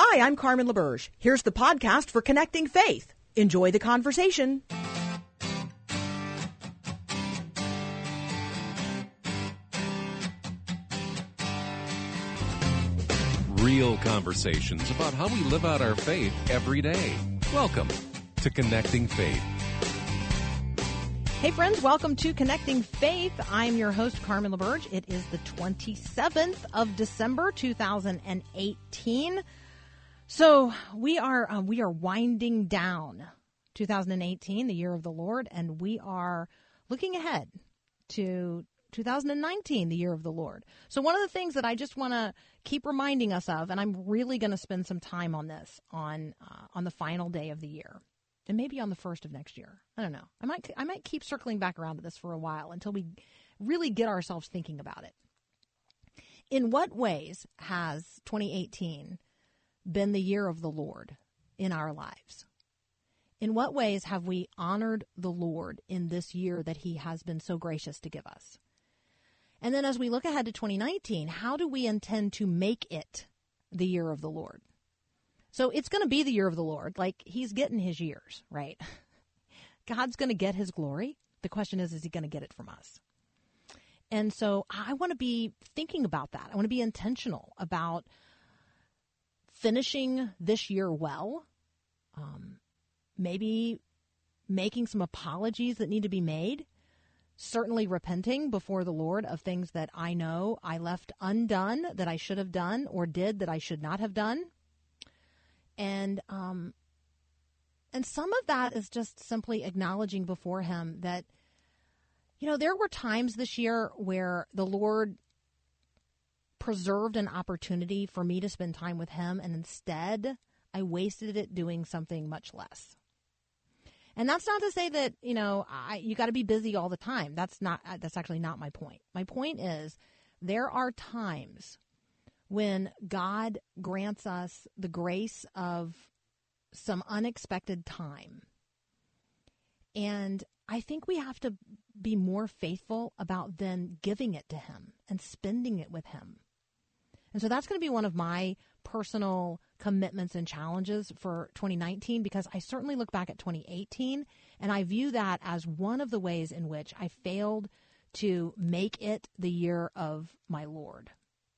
Hi, I'm Carmen LaBerge. Here's the podcast for Connecting Faith. Enjoy the conversation. Real conversations about how we live out our faith every day. Welcome to Connecting Faith. Hey friends, welcome to Connecting Faith. I'm your host, Carmen LaBerge. It is the 27th of December, 2018. So we are winding down 2018, the year of the Lord, and we are looking ahead to 2019, the year of the Lord. So one of the things that I just want to keep reminding us of, and I'm really going to spend some time on this on the final day of the year, and maybe on the first of next year. I don't know. I might keep circling back around to this for a while until we really get ourselves thinking about it. In what ways has 2018 been the year of the Lord in our lives? In what ways have we honored the Lord in this year that He has been so gracious to give us? And then as we look ahead to 2019, how do we intend to make it the year of the Lord? So it's going to be the year of the Lord. Like, He's getting His years, right? God's going to get His glory. The question is He going to get it from us? And so I want to be thinking about that. I want to be intentional about finishing this year well, maybe making some apologies that need to be made, certainly repenting before the Lord of things that I know I left undone that I should have done or did that I should not have done. And some of that is just simply acknowledging before Him that, there were times this year where the Lord preserved an opportunity for me to spend time with Him, and instead I wasted it doing something much less. And that's not to say that, you got to be busy all the time. That's actually not my point. My point is there are times when God grants us the grace of some unexpected time. And I think we have to be more faithful about then giving it to Him and spending it with Him. And so that's going to be one of my personal commitments and challenges for 2019, because I certainly look back at 2018 and I view that as one of the ways in which I failed to make it the year of my Lord.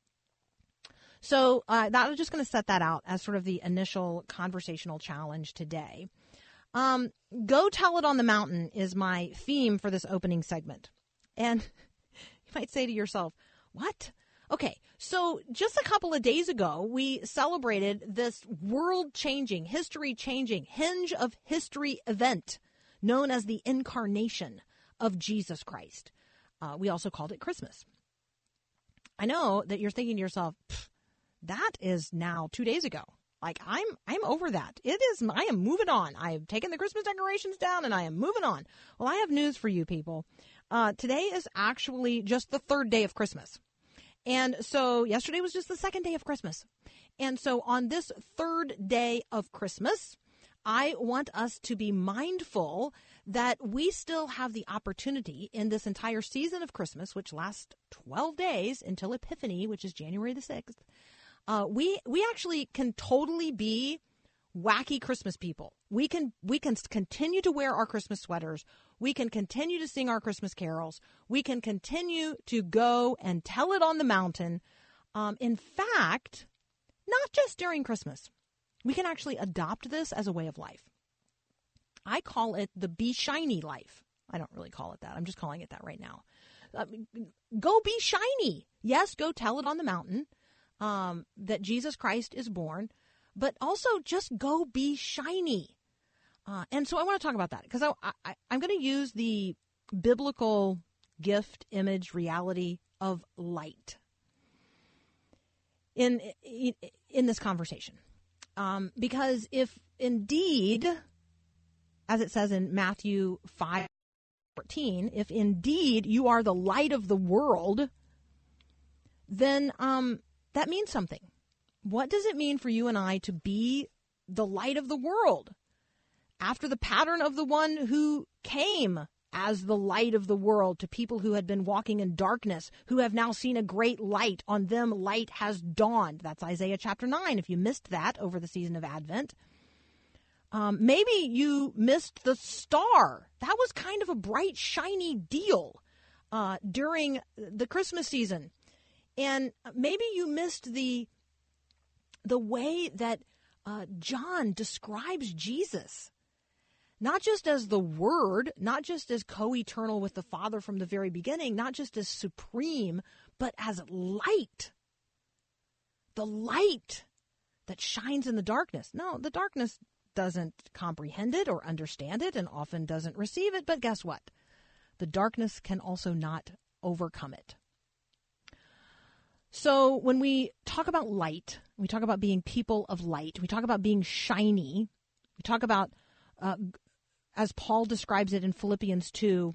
So that was just going to set that out as sort of the initial conversational challenge today. Go tell it on the mountain is my theme for this opening segment. And you might say to yourself, what? Okay, so just a couple of days ago, we celebrated this world-changing, history-changing, hinge of history event known as the incarnation of Jesus Christ. We also called it Christmas. I know that you're thinking to yourself, that is now 2 days ago. Like, I'm over that. I am moving on. I've taken the Christmas decorations down and I am moving on. Well, I have news for you people. Today is actually just the third day of Christmas. And so yesterday was just the second day of Christmas. And so on this third day of Christmas, I want us to be mindful that we still have the opportunity in this entire season of Christmas, which lasts 12 days until Epiphany, which is January the 6th. We actually can totally be wacky Christmas people. We can continue to wear our Christmas sweaters. We can continue to sing our Christmas carols. We can continue to go and tell it on the mountain. In fact, not just during Christmas. We can actually adopt this as a way of life. I call it the Be Shiny life. I don't really call it that. I'm just calling it that right now. Go be shiny. Yes, go tell it on the mountain that Jesus Christ is born, but also just go be shiny. And so I want to talk about that because I'm going to use the biblical gift, image, reality of light in this conversation. Because if indeed, as it says in Matthew 5:14, if indeed you are the light of the world, then that means something. What does it mean for you and I to be the light of the world after the pattern of the one who came as the light of the world to people who had been walking in darkness, who have now seen a great light. On them light has dawned. That's Isaiah chapter 9, if you missed that over the season of Advent. Maybe you missed the star. That was kind of a bright, shiny deal during the Christmas season. And maybe you missed the way that John describes Jesus. Not just as the Word, not just as co-eternal with the Father from the very beginning, not just as supreme, but as light. The light that shines in the darkness. No, the darkness doesn't comprehend it or understand it and often doesn't receive it. But guess what? The darkness can also not overcome it. So when we talk about light, we talk about being people of light, we talk about being shiny, we talk about, as Paul describes it in Philippians 2,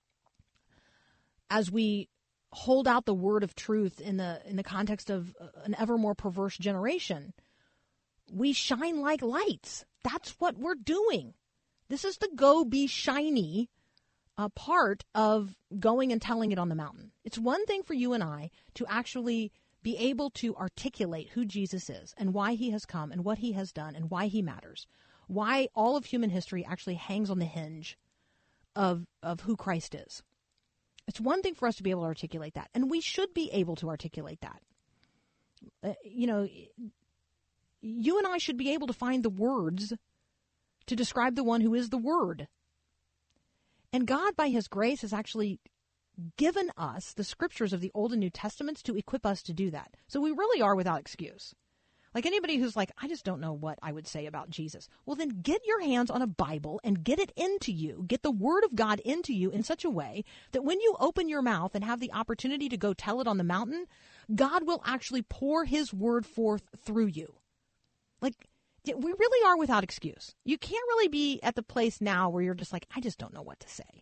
as we hold out the word of truth in the context of an ever more perverse generation, we shine like lights. That's what we're doing. This is the go be shiny part of going and telling it on the mountain. It's one thing for you and I to actually be able to articulate who Jesus is and why he has come and what he has done and why he matters, why all of human history actually hangs on the hinge of who Christ is. It's one thing for us to be able to articulate that, and we should be able to articulate that. You and I should be able to find the words to describe the one who is the Word. And God, by his grace, has actually given us the scriptures of the Old and New Testaments to equip us to do that. So we really are without excuse. Like anybody who's like, I just don't know what I would say about Jesus. Well, then get your hands on a Bible and get it into you. Get the Word of God into you in such a way that when you open your mouth and have the opportunity to go tell it on the mountain, God will actually pour his word forth through you. Like, we really are without excuse. You can't really be at the place now where you're just like, I just don't know what to say.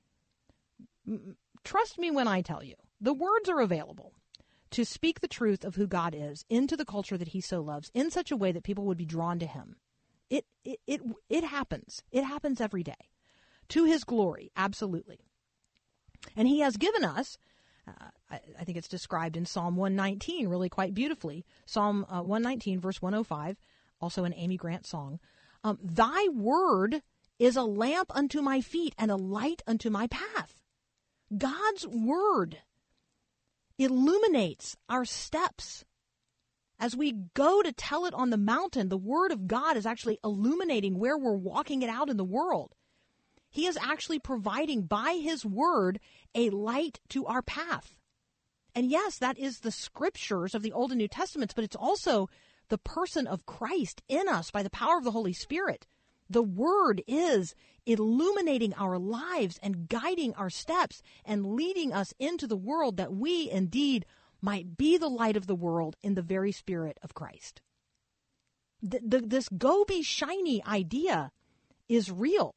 Trust me when I tell you, the words are available to speak the truth of who God is into the culture that he so loves in such a way that people would be drawn to him. It happens. It happens every day. To his glory, absolutely. And he has given us, I think it's described in Psalm 119 really quite beautifully. Psalm 119, verse 105, also an Amy Grant song. Thy word is a lamp unto my feet and a light unto my path. God's word illuminates our steps. As we go to tell it on the mountain, the word of God is actually illuminating where we're walking it out in the world. He is actually providing by his word a light to our path. And yes, that is the scriptures of the Old and New Testaments, but it's also the person of Christ in us by the power of the Holy Spirit. The word is illuminating our lives and guiding our steps and leading us into the world that we indeed might be the light of the world in the very spirit of Christ. This go be shiny idea is real.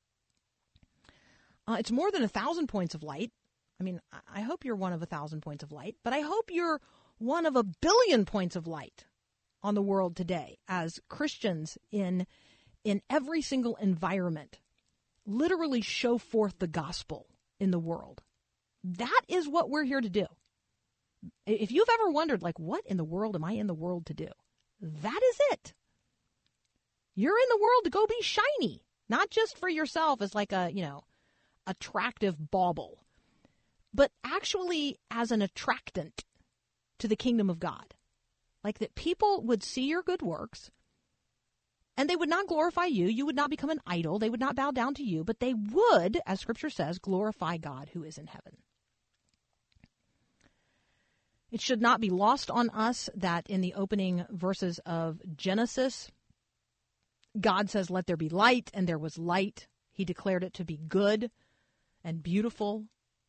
It's more than 1,000 points of light. I mean, I hope you're one of 1,000 points of light, but I hope you're one of 1 billion points of light on the world today as Christians in every single environment literally show forth the gospel in the world. That is what we're here to do. If you've ever wondered, like, what in the world am I in the world to do? That is it. You're in the world to go be shiny, not just for yourself as like a, attractive bauble, but actually as an attractant to the kingdom of God. Like that people would see your good works and they would not glorify you. You would not become an idol. They would not bow down to you, but they would, as Scripture says, glorify God who is in heaven. It should not be lost on us that in the opening verses of Genesis, God says, let there be light, and there was light. He declared it to be good and beautiful.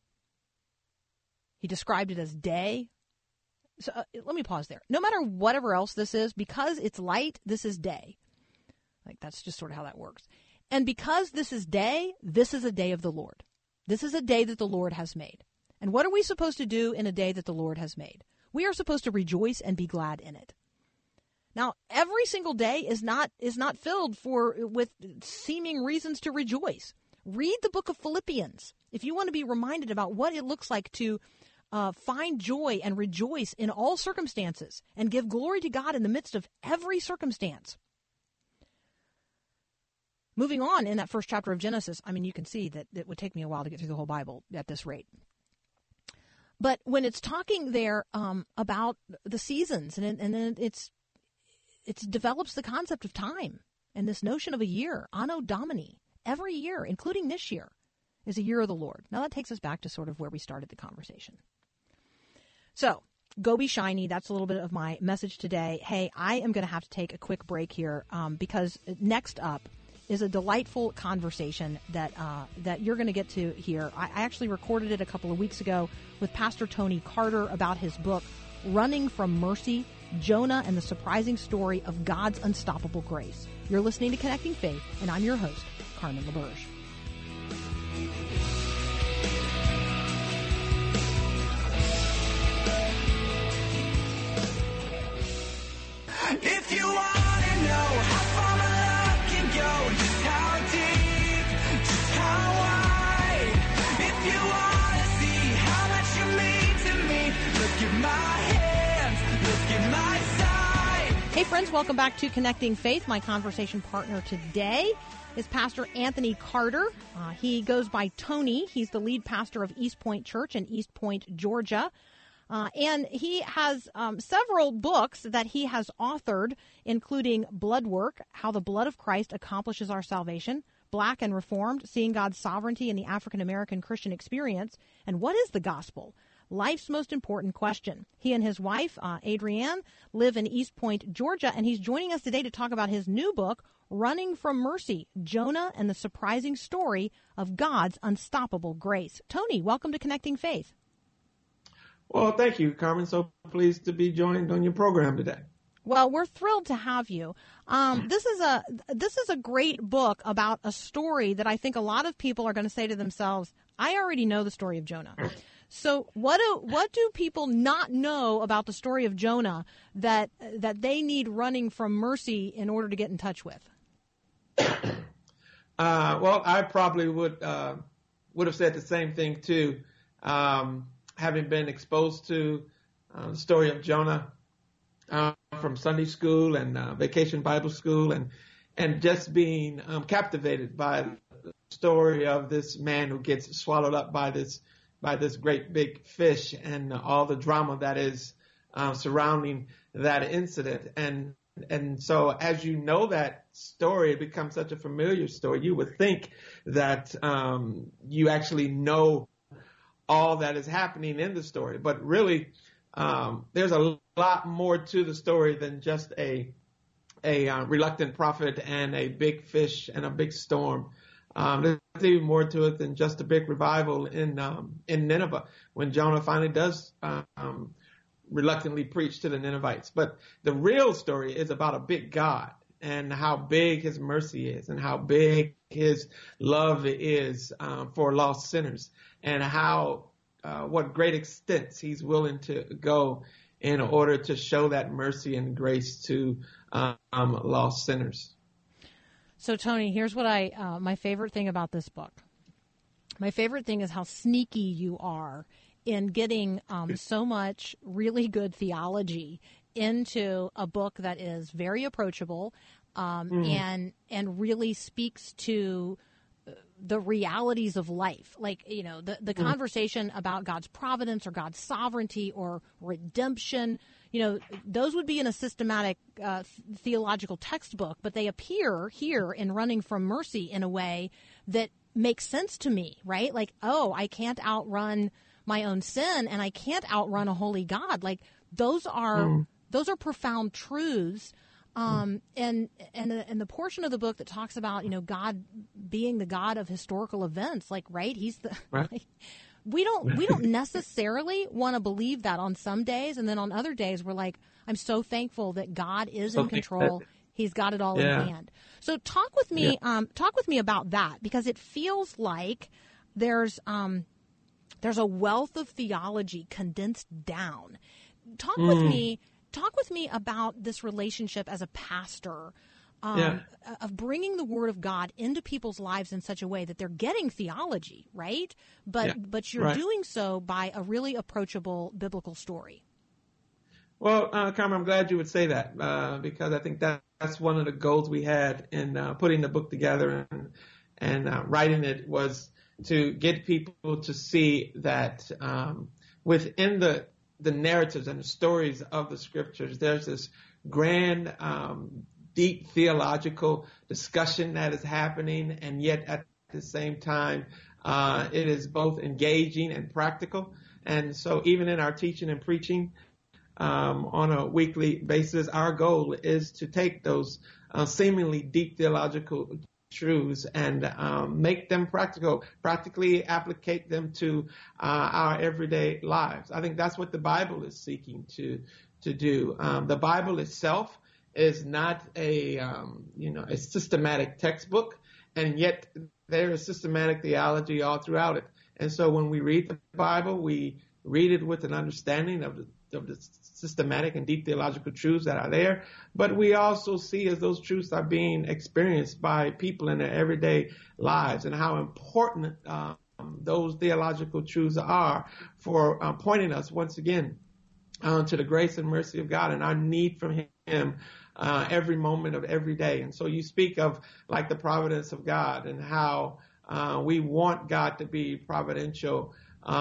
He described it as day. So let me pause there. No matter whatever else this is, because it's light, this is day. Like that's just sort of how that works. And because this is day, this is a day of the Lord. This is a day that the Lord has made. And what are we supposed to do in a day that the Lord has made? We are supposed to rejoice and be glad in it. Now, every single day is not filled with seeming reasons to rejoice. Read the book of Philippians if you want to be reminded about what it looks like to find joy and rejoice in all circumstances and give glory to God in the midst of every circumstance. Moving on in that first chapter of Genesis, I mean, you can see that it would take me a while to get through the whole Bible at this rate. But when it's talking there about the seasons, and then it develops the concept of time and this notion of a year, Anno Domini, every year, including this year, is a year of the Lord. Now that takes us back to sort of where we started the conversation. So, go be shiny. That's a little bit of my message today. Hey, I am going to have to take a quick break here because next up is a delightful conversation that you're going to get to hear. I actually recorded it a couple of weeks ago with Pastor Tony Carter about his book, Running from Mercy, Jonah and the Surprising Story of God's Unstoppable Grace. You're listening to Connecting Faith, and I'm your host, Carmen LaBerge. If you want to know how far my love can go, just how deep, just how wide. If you want to see how much you mean to me, look at my hands, look at my side. Hey friends, welcome back to Connecting Faith. My conversation partner today is Pastor Anthony Carter. He goes by Tony. He's the lead pastor of East Point Church in East Point, Georgia. And he has several books that he has authored, including Blood Work, How the Blood of Christ Accomplishes Our Salvation, Black and Reformed, Seeing God's Sovereignty in the African American Christian Experience, and What is the Gospel? Life's Most Important Question. He and his wife, Adrienne, live in East Point, Georgia, and he's joining us today to talk about his new book, Running from Mercy, Jonah and the Surprising Story of God's Unstoppable Grace. Tony, welcome to Connecting Faith. Well, thank you, Carmen. So pleased to be joined on your program today. Well, we're thrilled to have you. This is a great book about a story that I think a lot of people are going to say to themselves, I already know the story of Jonah. So what do people not know about the story of Jonah that they need Running from Mercy in order to get in touch with? Well, I probably would have said the same thing too. Having been exposed to the story of Jonah from Sunday school and vacation Bible school, and just being captivated by the story of this man who gets swallowed up by this great big fish and all the drama that is surrounding that incident. And so as you know that story, it becomes such a familiar story. You would think that you actually know all that is happening in the story. But really, there's a lot more to the story than just a reluctant prophet and a big fish and a big storm. There's even more to it than just a big revival in Nineveh when Jonah finally does reluctantly preach to the Ninevites. But the real story is about a big God and how big his mercy is and how big his love is for lost sinners, and how what great extents he's willing to go in order to show that mercy and grace to lost sinners. So, Tony, here's what my favorite thing about this book. My favorite thing is how sneaky you are in getting so much really good theology into a book that is very approachable and really speaks to the realities of life. Like, the conversation about God's providence or God's sovereignty or redemption, those would be in a systematic theological textbook, but they appear here in Running from Mercy in a way that makes sense to me, right? Like, I can't outrun my own sin and I can't outrun a holy God. Like, those are profound truths. And the portion of the book that talks about, God being the God of historical events, like, right? He's the, right. Like, we don't necessarily want to believe that on some days. And then on other days, we're like, I'm so thankful that God is in control. He's got it all in hand. So talk with me about that, because it feels like there's a wealth of theology condensed down. Talk with me about this relationship as a pastor of bringing the Word of God into people's lives in such a way that they're getting theology, right? But you're doing so by a really approachable biblical story. Well, Carmen, I'm glad you would say that because I think that's one of the goals we had in putting the book together and writing it, was to get people to see that within the narratives and the stories of the scriptures, there's this grand, deep theological discussion that is happening, and yet at the same time, it is both engaging and practical. And so even in our teaching and preaching, on a weekly basis, our goal is to take those seemingly deep theological truths and make them practically applicate them to our everyday lives. I think that's what the Bible is seeking to do. The Bible itself is not a systematic textbook, and yet there is systematic theology all throughout it. And so when we read the Bible, we read it with an understanding of the systematic and deep theological truths that are there, but we also see as those truths are being experienced by people in their everyday lives, and how important those theological truths are for pointing us once again to the grace and mercy of God and our need from Him every moment of every day. And so you speak of like the providence of God and how we want God to be providential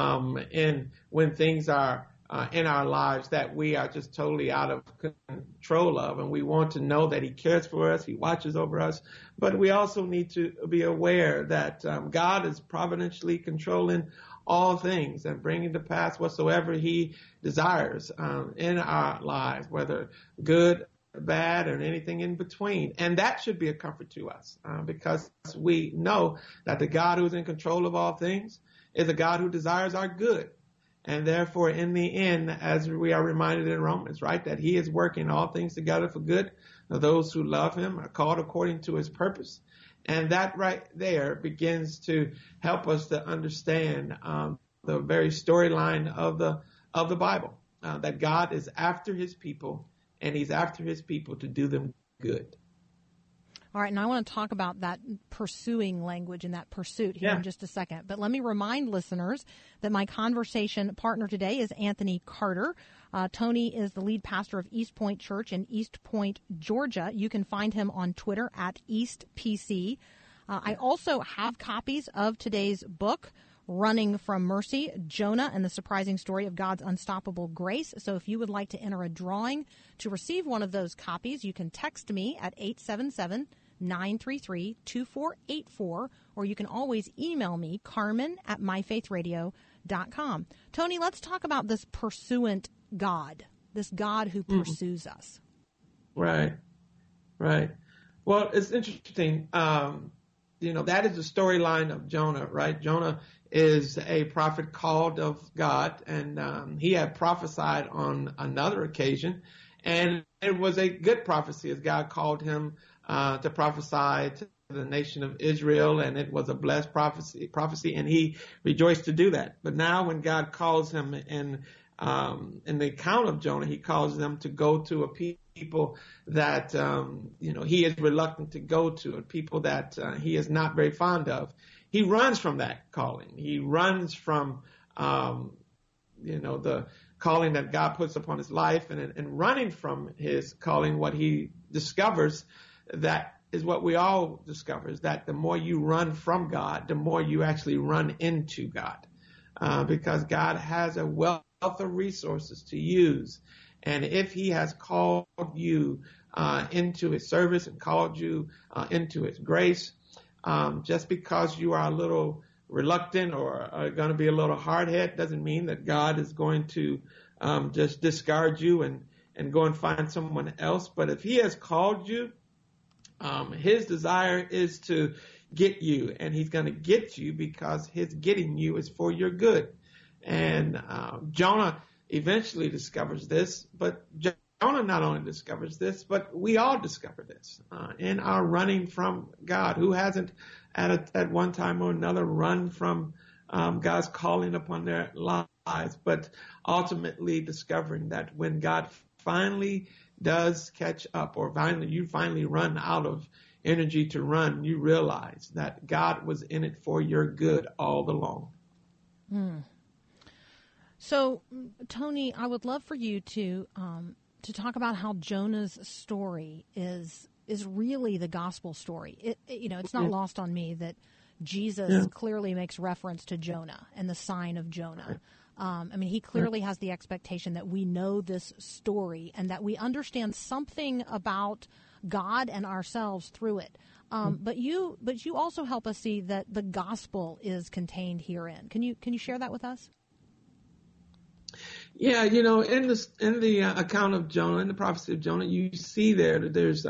in when things are in our lives that we are just totally out of control of, and we want to know that He cares for us, He watches over us, but we also need to be aware that God is providentially controlling all things and bringing to pass whatsoever He desires in our lives, whether good, bad, or anything in between. And that should be a comfort to us because we know that the God who is in control of all things is a God who desires our good. And therefore, in the end, as we are reminded in Romans, right, that He is working all things together for good of those who love Him, are called according to His purpose. And that right there begins to help us to understand the very storyline of the Bible, that God is after His people, and He's after His people to do them good. All right, and I want to talk about that pursuing language and that pursuit here in just a second. But let me remind listeners that my conversation partner today is Anthony Carter. Tony is the lead pastor of East Point Church in East Point, Georgia. You can find him on Twitter at EastPC. I also have copies of today's book, Running from Mercy, Jonah and the Surprising Story of God's Unstoppable Grace. So if you would like to enter a drawing to receive one of those copies, you can text me at 877-933-2484, or you can always email me, Carmen@myfaithradio.com. Tony, let's talk about this pursuant God, this God who pursues us. Right. Well, it's interesting. That is the storyline of Jonah, right? Jonah is a prophet called of God, and he had prophesied on another occasion, and it was a good prophecy as God called him to prophesy to the nation of Israel, and it was a blessed prophecy, and he rejoiced to do that. But now when God calls him in the account of Jonah, He calls them to go to a people that he is reluctant to go to, and people that he is not very fond of. He runs from that calling. He runs from the calling that God puts upon his life, and running from his calling, what he discovers, that is what we all discover, is that the more you run from God, the more you actually run into God, because God has a wealth of resources to use. And if He has called you into His service and called you into His grace, just because you are a little reluctant or are going to be a little hard-headed doesn't mean that God is going to just discard you and go and find someone else. But if He has called you, His desire is to get you, and He's going to get you because His getting you is for your good. And Jonah eventually discovers this, but Jonah not only discovers this, but we all discover this in our running from God. Who hasn't at one time or another run from God's calling upon their lives, but ultimately discovering that when God finally does catch up, or you finally run out of energy to run, you realize that God was in it for your good all along. So, Tony, I would love for you to talk about how Jonah's story is really the gospel story. It's not lost on me that Jesus clearly makes reference to Jonah and the sign of Jonah. He clearly has the expectation that we know this story and that we understand something about God and ourselves through it. But you also help us see that the gospel is contained herein. Can you share that with us? Yeah, in the account of Jonah, in the prophecy of Jonah, you see there that there's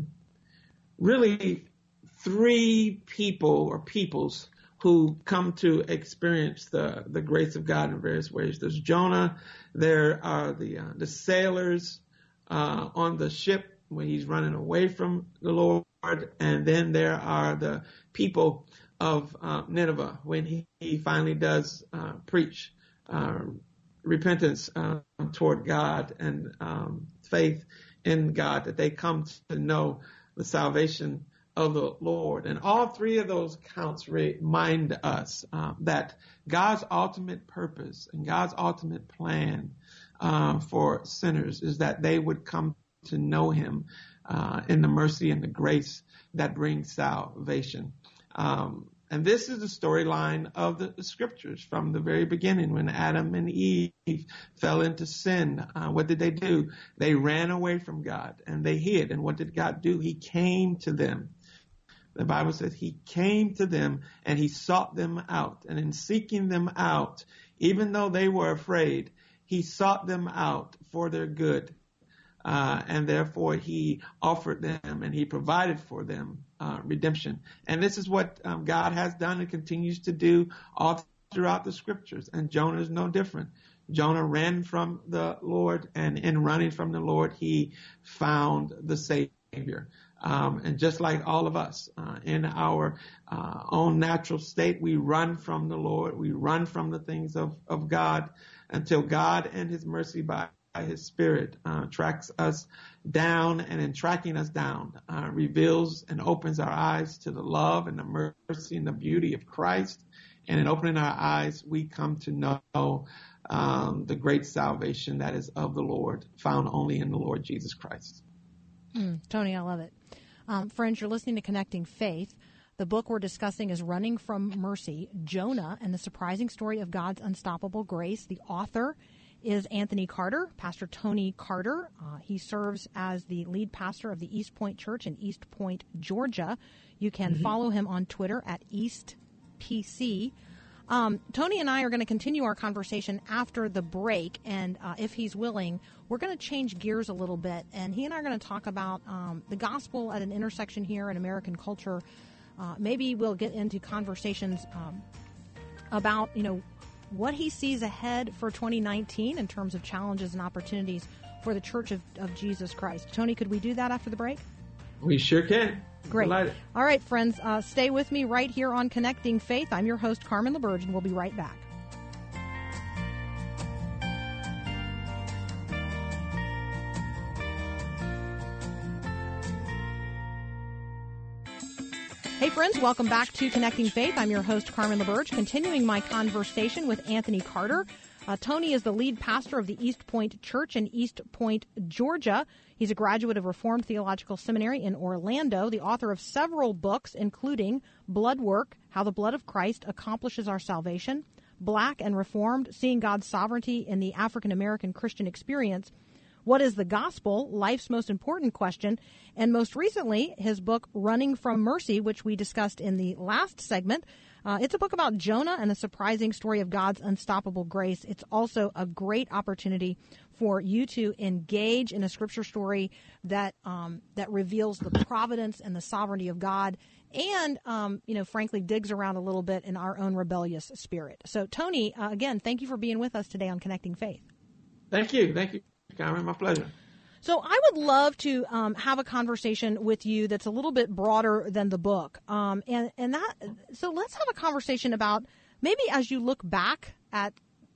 really three people or peoples who come to experience the grace of God in various ways. There's Jonah. There are the sailors on the ship when he's running away from the Lord, and then there are the people of Nineveh when he finally does preach repentance toward God and faith in God, that they come to know the salvation of the Lord. And all three of those accounts remind us that God's ultimate purpose and God's ultimate plan for sinners is that they would come to know him in the mercy and the grace that brings salvation. And this is the storyline of the scriptures from the very beginning. When Adam and Eve fell into sin, what did they do? They ran away from God and they hid. And what did God do? He came to them. The Bible says he came to them and he sought them out. And in seeking them out, even though they were afraid, he sought them out for their good. And therefore he offered them and he provided for them redemption. And this is what God has done and continues to do all throughout the scriptures. And Jonah is no different. Jonah ran from the Lord, and in running from the Lord, he found the Savior. And just like all of us, in our own natural state, we run from the Lord. We run from the things of God until God and his mercy by his Spirit tracks us down, and in tracking us down reveals and opens our eyes to the love and the mercy and the beauty of Christ. And in opening our eyes, we come to know the great salvation that is of the Lord, found only in the Lord Jesus Christ. Tony, I love it. Friends, you're listening to Connecting Faith. The book we're discussing is Running from Mercy, Jonah and the Surprising Story of God's Unstoppable Grace. The author is Anthony Carter, Pastor Tony Carter. He serves as the lead pastor of the East Point Church in East Point, Georgia. You can follow him on Twitter at EastPC. Tony and I are going to continue our conversation after the break, and if he's willing, we're going to change gears a little bit, and he and I are going to talk about the gospel at an intersection here in American culture. Maybe we'll get into conversations about, what he sees ahead for 2019 in terms of challenges and opportunities for the Church of Jesus Christ. Tony, could we do that after the break? We sure can. Great. Delighted. All right, friends, stay with me right here on Connecting Faith. I'm your host, Carmen LaBerge, and we'll be right back. Hey friends, welcome back to Connecting Faith. I'm your host, Carmen LaBerge, continuing my conversation with Anthony Carter. Tony is the lead pastor of the East Point Church in East Point, Georgia. He's a graduate of Reformed Theological Seminary in Orlando, the author of several books, including Blood Work, How the Blood of Christ Accomplishes Our Salvation, Black and Reformed, Seeing God's Sovereignty in the African American Christian Experience, What is the Gospel? Life's Most Important Question, and most recently, his book, Running from Mercy, which we discussed in the last segment. It's a book about Jonah and the surprising story of God's unstoppable grace. It's also a great opportunity for you to engage in a scripture story that reveals the providence and the sovereignty of God and, frankly, digs around a little bit in our own rebellious spirit. So, Tony, again, thank you for being with us today on Connecting Faith. Thank you. Thank you, Carmen. My pleasure. So I would love to have a conversation with you that's a little bit broader than the book. So let's have a conversation about maybe as you look back at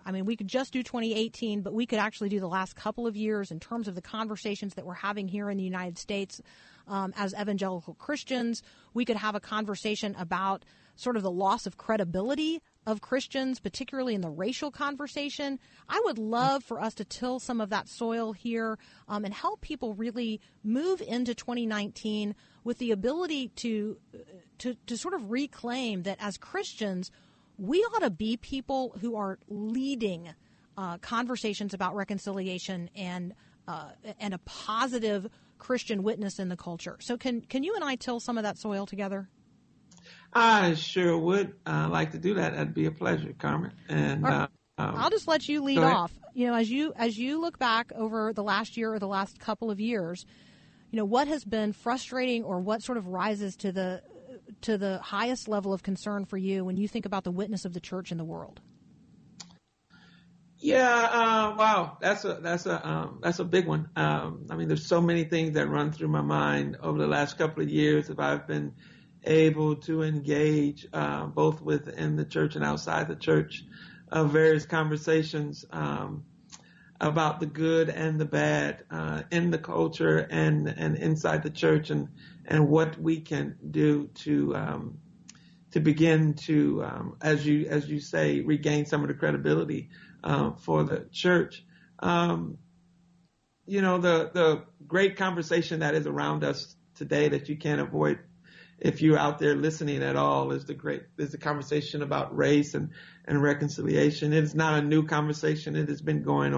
I mean, we could just do 2018, but we could actually do the last couple of years in terms of the conversations that we're having here in the United States as evangelical Christians. We could have a conversation about sort of the loss of credibility of Christians, particularly in the racial conversation. I would love for us to till some of that soil here and help people really move into 2019 with the ability to sort of reclaim that as Christians, we ought to be people who are leading conversations about reconciliation and a positive Christian witness in the culture. So can you and I till some of that soil together? I sure would like to do that. That'd be a pleasure, Carmen. And I'll just let you lead off. You know, as you look back over the last year or the last couple of years, you know, what has been frustrating or what sort of rises to the highest level of concern for you when you think about the witness of the church in the world? Yeah, wow, that's a big one. I mean, there's so many things that run through my mind over the last couple of years. If I've been able to engage both within the church and outside the church of various conversations about the good and the bad in the culture and inside the church, and what we can do to begin to, as you say, regain some of the credibility for the church. You know, the great conversation that is around us today that you can't avoid if you're out there listening at all is the conversation about race and reconciliation. It is not a new conversation. It has been going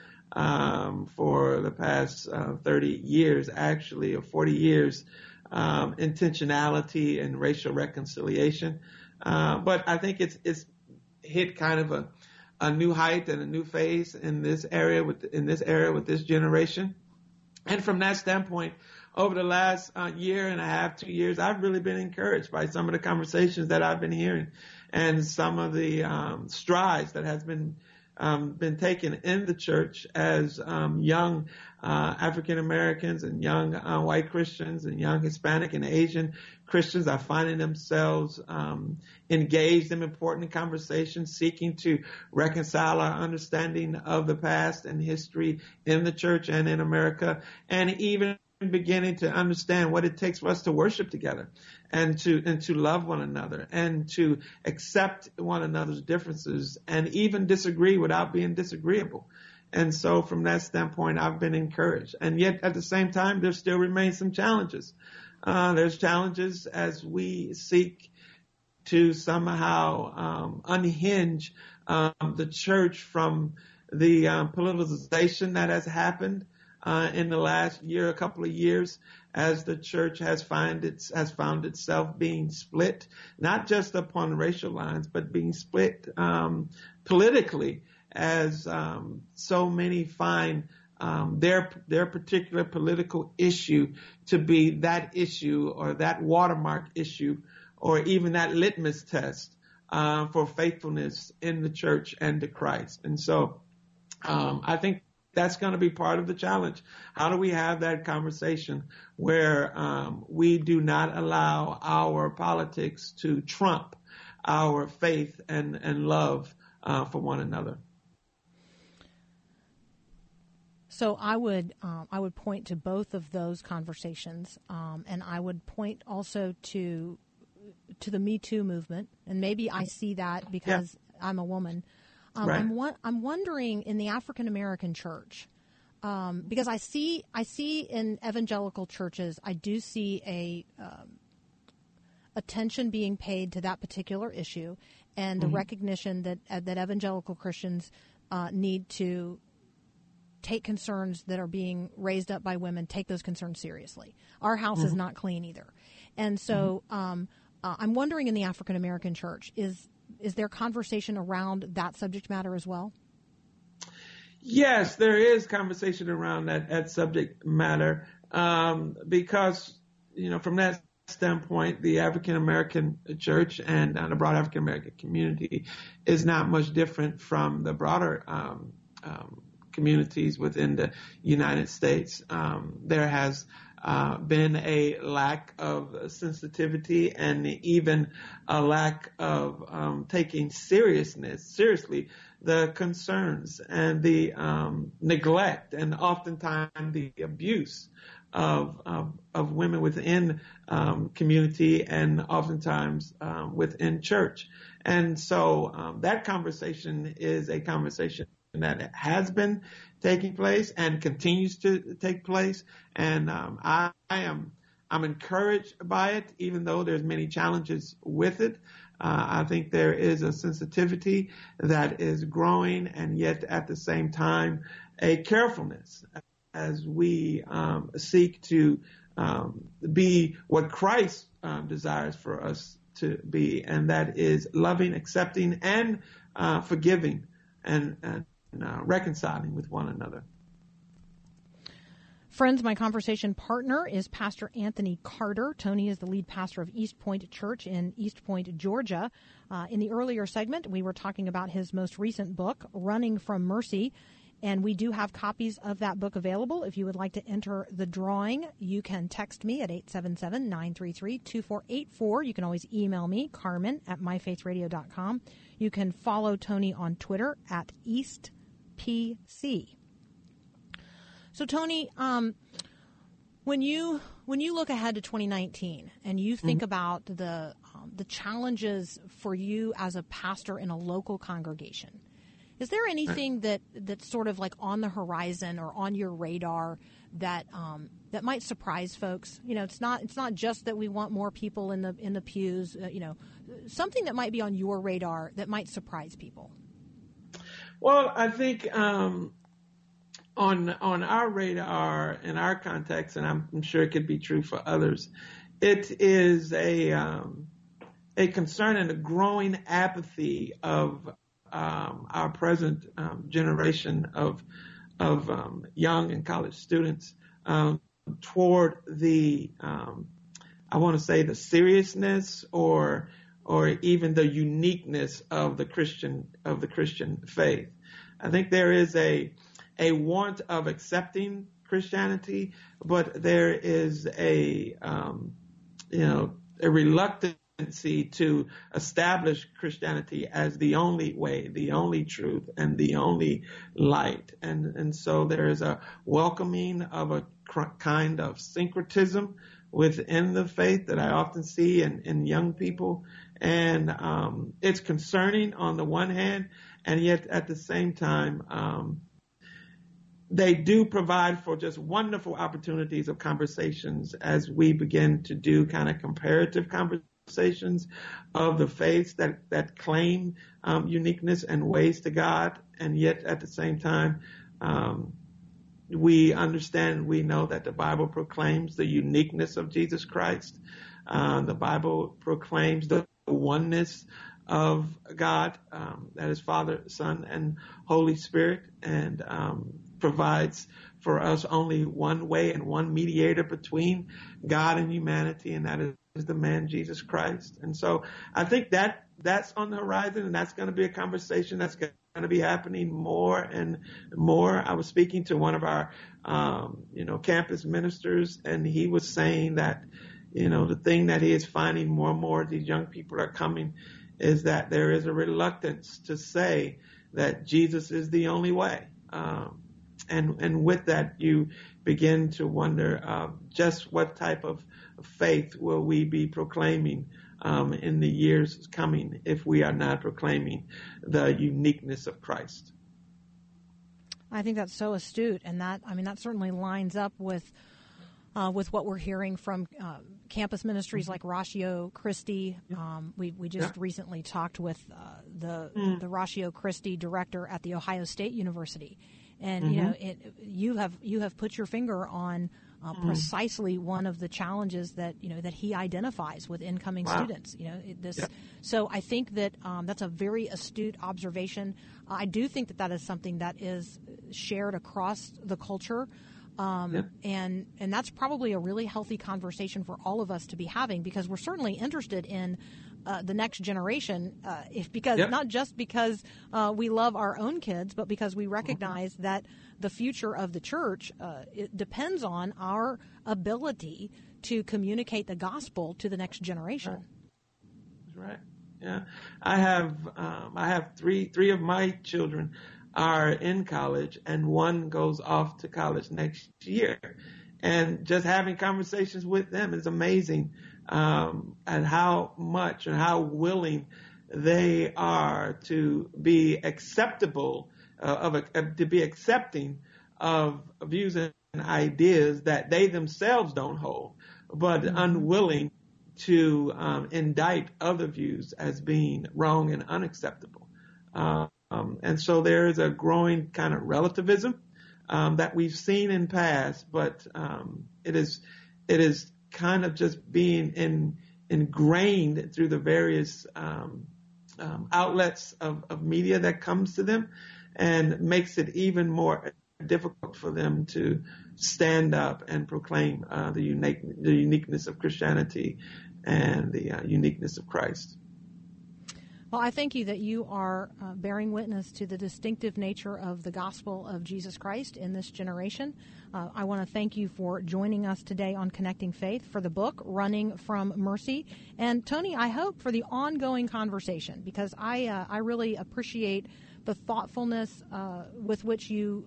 on for the past 30 years, actually, or 40 years, intentionality and racial reconciliation. But I think it's hit kind of a new height and a new phase in this area with this generation. And from that standpoint, over the last year and a half, 2 years, I've really been encouraged by some of the conversations that I've been hearing and some of the strides that has been taken in the church as young African Americans and young white Christians and young Hispanic and Asian Christians are finding themselves engaged in important conversations, seeking to reconcile our understanding of the past and history in the church and in America, and even beginning to understand what it takes for us to worship together and to love one another and to accept one another's differences and even disagree without being disagreeable. And so from that standpoint, I've been encouraged. And yet at the same time, there still remain some challenges. There's challenges as we seek to somehow unhinge the church from the politicization that has happened in the last year, a couple of years, as the church has found itself being split, not just upon racial lines, but being split politically, as so many find their particular political issue to be that issue or that watermark issue or even that litmus test for faithfulness in the church and to Christ. And so I think that's going to be part of the challenge. How do we have that conversation where we do not allow our politics to trump our faith and love for one another? So I would point to both of those conversations, and I would point also to the Me Too movement, and maybe I see that because I'm a woman. Right. I'm wondering in the African American church, because I see in evangelical churches, I do see attention being paid to that particular issue, and the recognition that evangelical Christians need to take concerns that are being raised up by women, take those concerns seriously. Our house is not clean either, and so I'm wondering in the African American church is there conversation around that subject matter as well? Yes, there is conversation around that subject matter because, you know, from that standpoint, the African American church and the broad African American community is not much different from the broader communities within the United States. There has been a lack of sensitivity and even a lack of taking seriously the concerns and the neglect and oftentimes the abuse of women within community and oftentimes within church. And so that conversation is a conversation that has been taking place and continues to take place. And I'm encouraged by it, even though there's many challenges with it. I think there is a sensitivity that is growing, and yet at the same time, a carefulness as we seek to be what Christ desires for us to be, and that is loving, accepting, and forgiving, and reconciling with one another. Friends, my conversation partner is Pastor Anthony Carter. Tony is the lead pastor of East Point Church in East Point, Georgia. In the earlier segment, we were talking about his most recent book, Running from Mercy, and we do have copies of that book available. If you would like to enter the drawing, you can text me at 877-933-2484. You can always email me, Carmen@myfaithradio.com. You can follow Tony on Twitter at EastPC. So, Tony, when you look ahead to 2019 and you think about the challenges for you as a pastor in a local congregation, is there anything that's sort of like on the horizon or on your radar that might surprise folks? You know, it's not just that we want more people in the pews. Something that might be on your radar that might surprise people. Well, I think on our radar in our context, and I'm sure it could be true for others, it is a concern and a growing apathy of our present generation of young and college students toward the I want to say the seriousness or even the uniqueness of the Christian faith. I think there is a want of accepting Christianity, but there is a reluctancy to establish Christianity as the only way, the only truth, and the only light. And so there is a welcoming of a kind of syncretism within the faith that I often see in young people. And it's concerning on the one hand, and yet at the same time, they do provide for just wonderful opportunities of conversations as we begin to do kind of comparative conversations of the faiths that claim uniqueness and ways to God. And yet at the same time, we understand, we know that the Bible proclaims the uniqueness of Jesus Christ. The Bible proclaims the oneness of God, that is Father, Son, and Holy Spirit, and provides for us only one way and one mediator between God and humanity, and that is the man Jesus Christ. And so I think that's on the horizon, and that's going to be a conversation that's going to be happening more and more. I was speaking to one of our campus ministers, and he was saying that the thing that he is finding more and more, these young people are coming, is that there is a reluctance to say that Jesus is the only way. And with that, you begin to wonder just what type of faith will we be proclaiming in the years coming if we are not proclaiming the uniqueness of Christ. I think that's so astute, and that certainly lines up with what we're hearing from campus ministries like Ratio Christi. We just recently talked with the Ratio Christi director at the Ohio State University, and you have put your finger on precisely one of the challenges that he identifies with incoming students. So I think that that's a very astute observation. I do think that is something that is shared across the culture. And that's probably a really healthy conversation for all of us to be having, because we're certainly interested in the next generation, not just because we love our own kids, but because we recognize that the future of the church it depends on our ability to communicate the gospel to the next generation. That's right. Yeah, I have three of my children are in college, and one goes off to college next year. And just having conversations with them is amazing, and how much and how willing they are to be acceptable to be accepting of views and ideas that they themselves don't hold, but unwilling to indict other views as being wrong and unacceptable. And so there is a growing kind of relativism that we've seen in past, but it is kind of just being ingrained through the various outlets of media that comes to them, and makes it even more difficult for them to stand up and proclaim the uniqueness of Christianity and the uniqueness of Christ. Well, I thank you that you are bearing witness to the distinctive nature of the gospel of Jesus Christ in this generation. I want to thank you for joining us today on Connecting Faith, for the book, Running from Mercy. And Tony, I hope for the ongoing conversation, because I really appreciate the thoughtfulness with which you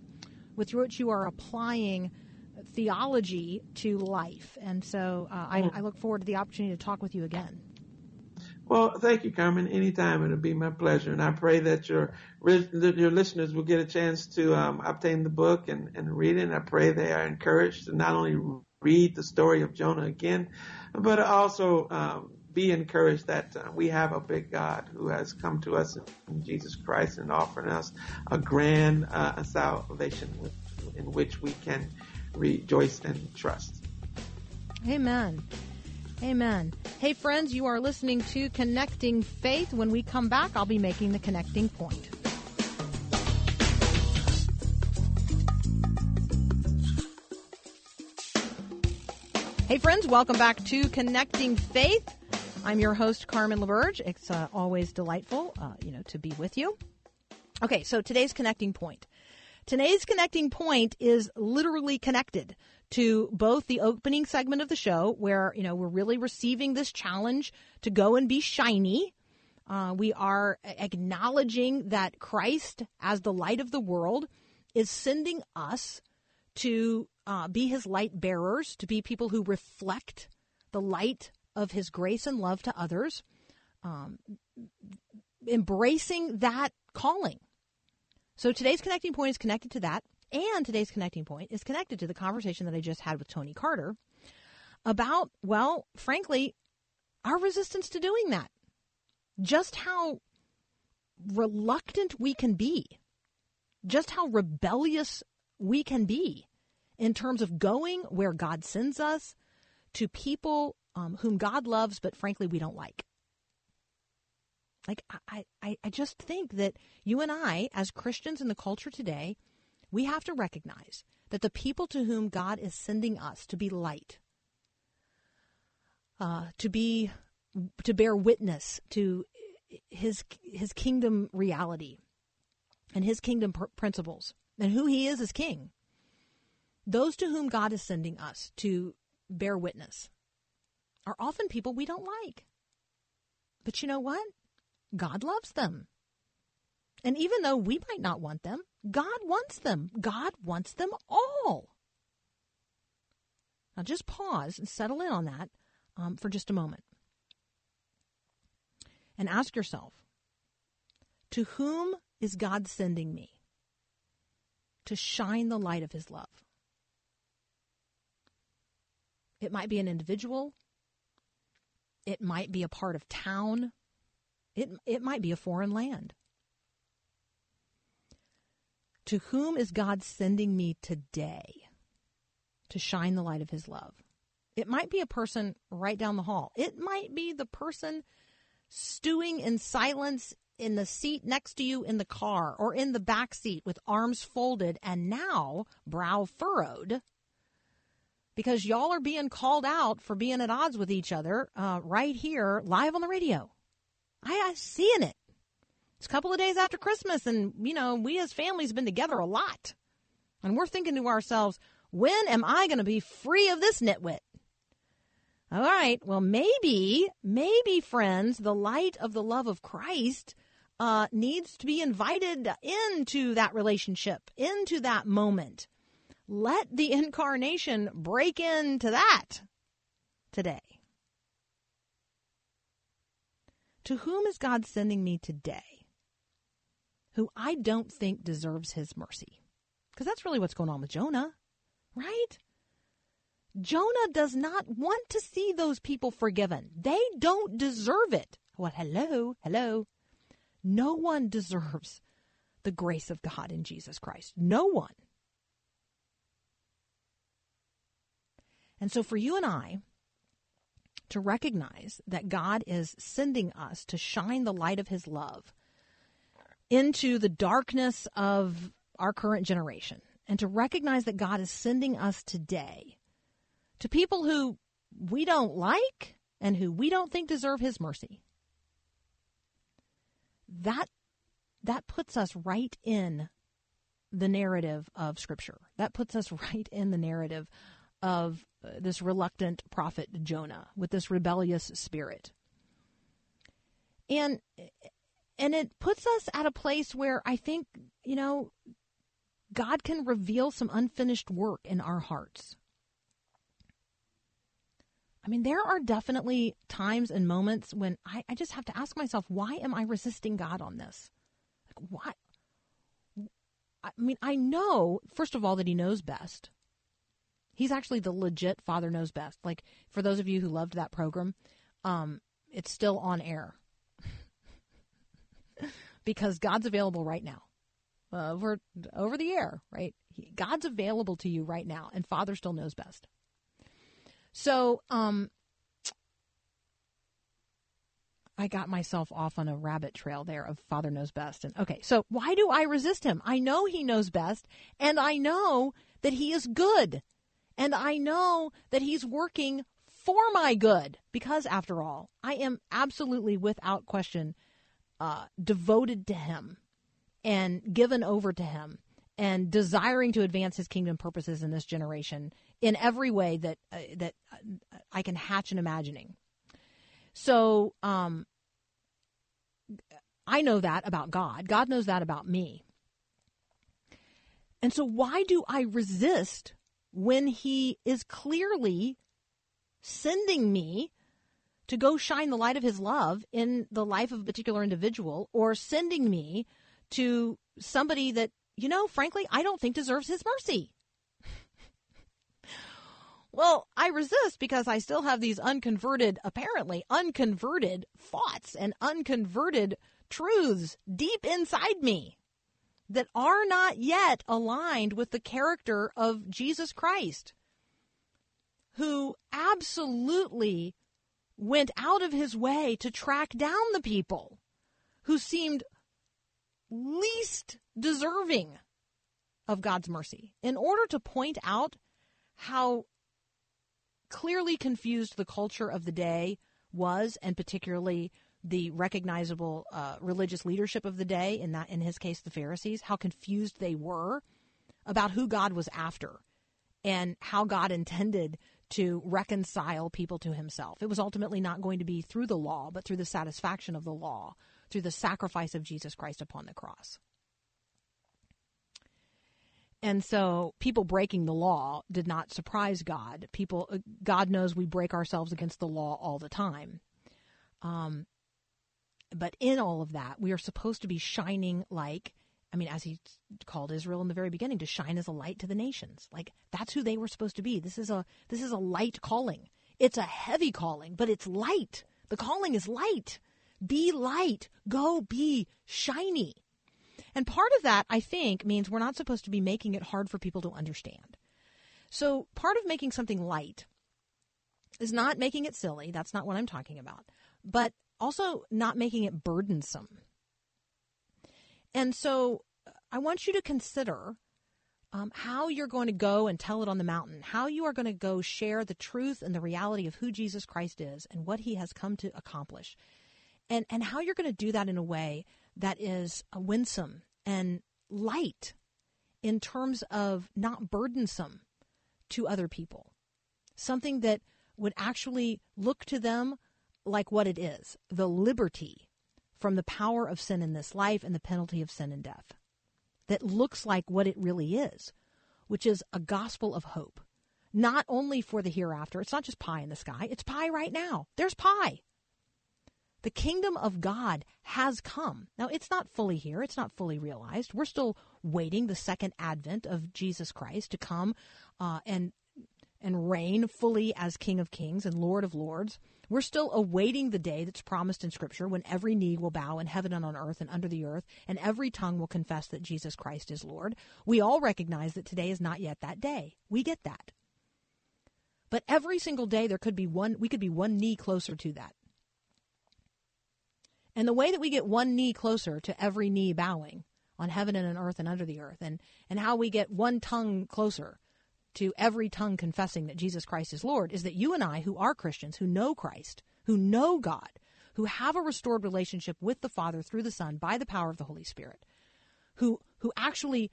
are applying theology to life. And so I look forward to the opportunity to talk with you again. Well, thank you, Carmen. Anytime, it'll be my pleasure. And I pray that your listeners will get a chance to obtain the book and read it. And I pray they are encouraged to not only read the story of Jonah again, but also be encouraged that we have a big God who has come to us in Jesus Christ and offering us a grand salvation in which we can rejoice and trust. Amen. Amen. Hey, friends, you are listening to Connecting Faith. When we come back, I'll be making the connecting point. Hey, friends, welcome back to Connecting Faith. I'm your host, Carmen LaBerge. It's always delightful, to be with you. Okay, so today's connecting point. Today's connecting point is literally connected to both the opening segment of the show, where, we're really receiving this challenge to go and be shiny. We are acknowledging that Christ, as the light of the world, is sending us to be his light bearers, to be people who reflect the light of his grace and love to others, embracing that calling. So today's connecting point is connected to that, and today's connecting point is connected to the conversation that I just had with Tony Carter about, well, frankly, our resistance to doing that. Just how reluctant we can be, just how rebellious we can be in terms of going where God sends us to people whom God loves, but frankly, we don't like. I just think that you and I, as Christians in the culture today, we have to recognize that the people to whom God is sending us to be light, to bear witness to his kingdom reality and his kingdom principles and who he is as king, those to whom God is sending us to bear witness are often people we don't like. But you know what? God loves them. And even though we might not want them, God wants them. God wants them all. Now just pause and settle in on that for just a moment. And ask yourself, to whom is God sending me to shine the light of his love? It might be an individual. It might be a part of town. It might be a foreign land. To whom is God sending me today to shine the light of his love? It might be a person right down the hall. It might be the person stewing in silence in the seat next to you in the car or in the back seat with arms folded and now brow furrowed because y'all are being called out for being at odds with each other right here live on the radio. I'm seeing it. It's a couple of days after Christmas, and, we as families have been together a lot. And we're thinking to ourselves, when am I going to be free of this nitwit? All right. Well, maybe, friends, the light of the love of Christ needs to be invited into that relationship, into that moment. Let the incarnation break into that today. To whom is God sending me today, who I don't think deserves his mercy? Because that's really what's going on with Jonah, right? Jonah does not want to see those people forgiven. They don't deserve it. Well, hello. No one deserves the grace of God in Jesus Christ. No one. And so for you and I to recognize that God is sending us to shine the light of his love into the darkness of our current generation, and to recognize that God is sending us today to people who we don't like and who we don't think deserve his mercy. That puts us right in the narrative of Scripture. That puts us right in the narrative of this reluctant prophet Jonah with this rebellious spirit. And it puts us at a place where I think, God can reveal some unfinished work in our hearts. I mean, there are definitely times and moments when I just have to ask myself, why am I resisting God on this? Like, why? I mean, I know, first of all, that he knows best. He's actually the legit Father Knows Best. Like, for those of you who loved that program, it's still on air. Because God's available right now. Over the air, right? God's available to you right now, and Father still knows best. So, I got myself off on a rabbit trail there of Father Knows Best. And okay, so why do I resist him? I know he knows best, and I know that he is good, and I know that he's working for my good, because after all, I am absolutely, without question, devoted to him and given over to him and desiring to advance his kingdom purposes in this generation in every way that I can hatch an imagining. So I know that about God. God knows that about me. And so why do I resist when he is clearly sending me to go shine the light of his love in the life of a particular individual, or sending me to somebody that, frankly, I don't think deserves his mercy? Well, I resist because I still have these apparently unconverted thoughts and unconverted truths deep inside me that are not yet aligned with the character of Jesus Christ, who absolutely went out of his way to track down the people who seemed least deserving of God's mercy, in order to point out how clearly confused the culture of the day was, and particularly the recognizable religious leadership of the day, in his case the Pharisees, how confused they were about who God was after and how God intended to reconcile people to himself. It was ultimately not going to be through the law, but through the satisfaction of the law, through the sacrifice of Jesus Christ upon the cross. And so people breaking the law did not surprise God. God knows we break ourselves against the law all the time. But in all of that, we are supposed to be shining as he called Israel in the very beginning, to shine as a light to the nations. Like, that's who they were supposed to be. This is a light calling. It's a heavy calling, but it's light. The calling is light. Be light. Go be shiny. And part of that, I think, means we're not supposed to be making it hard for people to understand. So part of making something light is not making it silly. That's not what I'm talking about. But also not making it burdensome. And so I want you to consider how you're going to go and tell it on the mountain, how you are going to go share the truth and the reality of who Jesus Christ is and what he has come to accomplish, and how you're going to do that in a way that is winsome and light in terms of not burdensome to other people, something that would actually look to them like what it is, the liberty from the power of sin in this life and the penalty of sin and death, that looks like what it really is, which is a gospel of hope, not only for the hereafter. It's not just pie in the sky. It's pie right now. There's pie. The kingdom of God has come. Now, it's not fully here. It's not fully realized. We're still waiting the second advent of Jesus Christ to come and reign fully as King of Kings and Lord of Lords. We're still awaiting the day that's promised in Scripture when every knee will bow in heaven and on earth and under the earth, and every tongue will confess that Jesus Christ is Lord. We all recognize that today is not yet that day. We get that. But every single day we could be one knee closer to that. And the way that we get one knee closer to every knee bowing on heaven and on earth and under the earth, and how we get one tongue closer to every tongue confessing that Jesus Christ is Lord, is that you and I, who are Christians, who know Christ, who know God, who have a restored relationship with the Father through the Son by the power of the Holy Spirit, who actually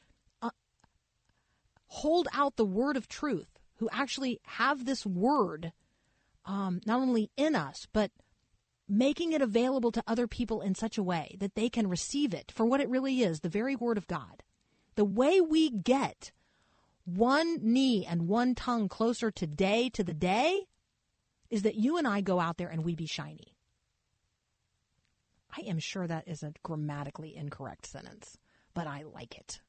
hold out the word of truth, who actually have this word not only in us, but making it available to other people in such a way that they can receive it for what it really is, the very word of God. The way we get one knee and one tongue closer today to the day is that you and I go out there and we be shiny. I am sure that is a grammatically incorrect sentence, but I like it.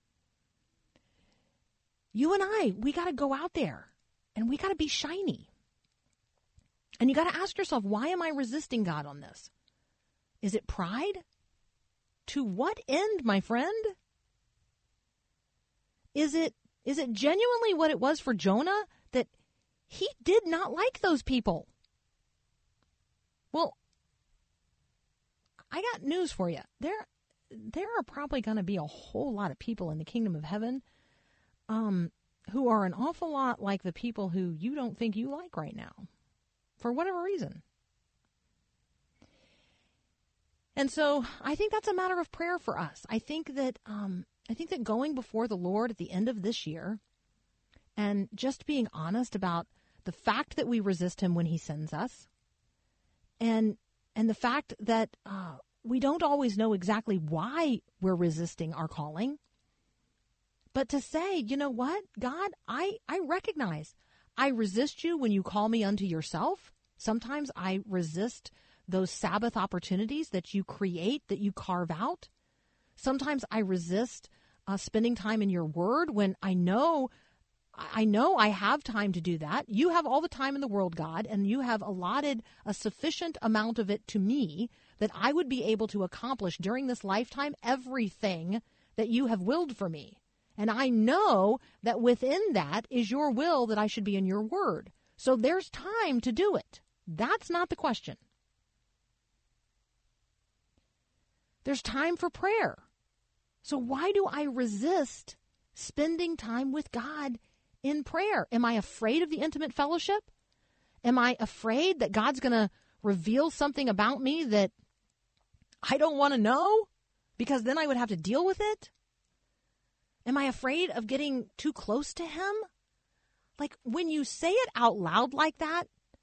You and I, we got to go out there and we got to be shiny. And you got to ask yourself, why am I resisting God on this? Is it pride? To what end, my friend? Is it genuinely what it was for Jonah, that he did not like those people? Well, I got news for you. There are probably going to be a whole lot of people in the kingdom of heaven who are an awful lot like the people who you don't think you like right now, for whatever reason. And so I think that's a matter of prayer for us. I think that going before the Lord at the end of this year and just being honest about the fact that we resist him when he sends us, and the fact that we don't always know exactly why we're resisting our calling, but to say, you know what, God, I recognize I resist you when you call me unto yourself. Sometimes I resist those Sabbath opportunities that you create, that you carve out. Sometimes I resist spending time in your word when I know I have time to do that. You have all the time in the world, God, and you have allotted a sufficient amount of it to me that I would be able to accomplish during this lifetime everything that you have willed for me. And I know that within that is your will, that I should be in your word. So there's time to do it. That's not the question. There's time for prayer. So why do I resist spending time with God in prayer? Am I afraid of the intimate fellowship? Am I afraid that God's going to reveal something about me that I don't want to know, because then I would have to deal with it? Am I afraid of getting too close to him? Like, when you say it out loud like that,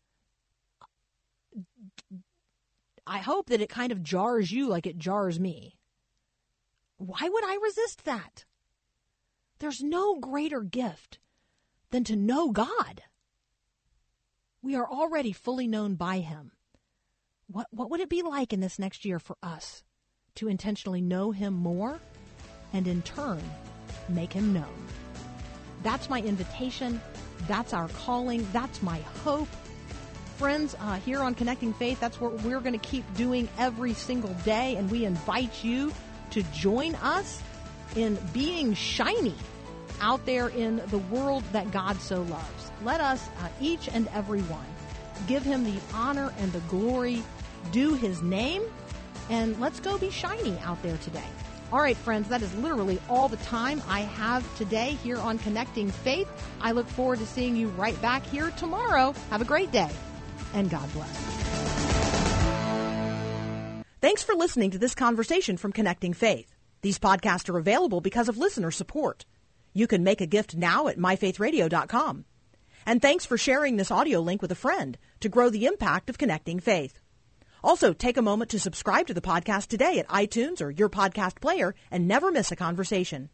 I hope that it kind of jars you like it jars me. Why would I resist that? There's no greater gift than to know God. We are already fully known by him. What would it be like in this next year for us to intentionally know him more and in turn make him known? That's my invitation. That's our calling. That's my hope. Friends, here on Connecting Faith, that's what we're going to keep doing every single day, and we invite you to join us in being shiny out there in the world that God so loves. Let us, each and every one, give him the honor and the glory, do his name, and let's go be shiny out there today. All right, friends, that is literally all the time I have today here on Connecting Faith. I look forward to seeing you right back here tomorrow. Have a great day, and God bless. Thanks for listening to this conversation from Connecting Faith. These podcasts are available because of listener support. You can make a gift now at myfaithradio.com. And thanks for sharing this audio link with a friend to grow the impact of connecting faith. Also, take a moment to subscribe to the podcast today at iTunes or your podcast player and never miss a conversation.